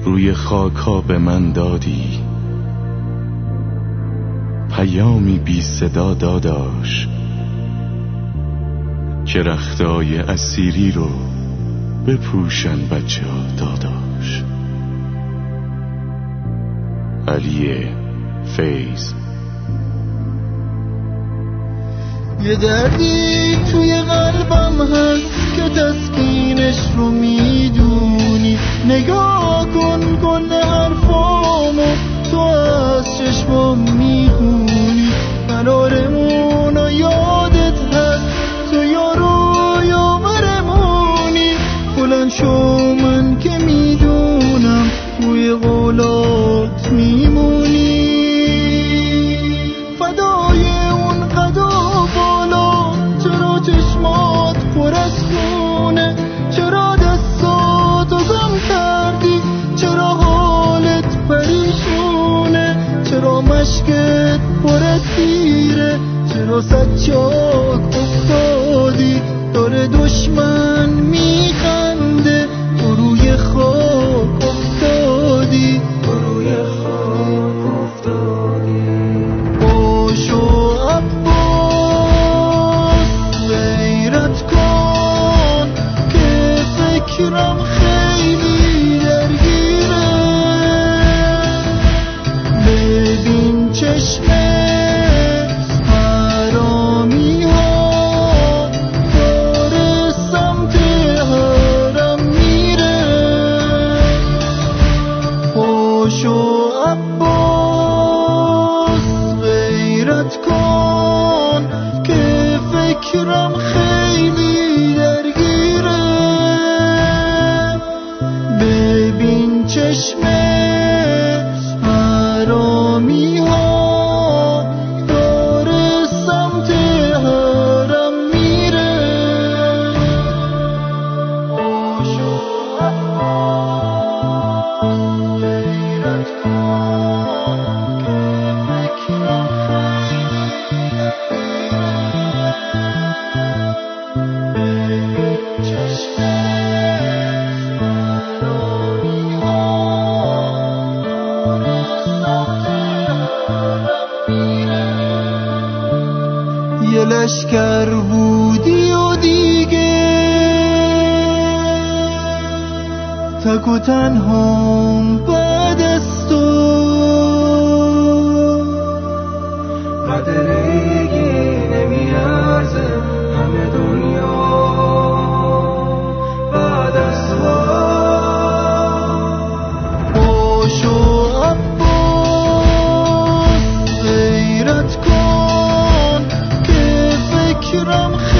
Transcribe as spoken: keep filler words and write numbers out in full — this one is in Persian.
روی خاکا به من دادی، پیامی بی صدا داداش که رختای اسیری رو بپوشن بچه ها داداش. علی فیض. یه دردی توی قلبم هست که تسکینش رو میدونی، نگاه کن کل حرفامو تو از چشمام میخونی، قرارمون و یادت هست تو یارو یاورمونی، بلند شو من که میدونم روی قولات میمونی، فدای اون قدا بالا چرا چشمات پر از خونه، چرا دستاتو گم کردی، چرا حالت پریشونه، چرا مشکت پر از تیره، چرا سجاک افتادی داره دشمن میخنده، تو روی خاک افتادی، تو روی خاک افتادی. باشو عباس غیرت کن که فکرم خیلی درگیره، ببین چشم حرامی ها داره سمت حرم میره، باشو عباس غیرت کن که فکرم خیلی درگیره، ببین چشم حرامی ها داره سمت حرم میره، باشو عباس غیرت کن که فکرم خیلی ببین چشم حرامی ها داره سمت حرم میره، یه لشکر بودی و دیگه تک و تنهام بعد از تو، قدرگی نمیارزه همه دنیا بعد از تو، باشو عباس غیرت کن که فکرم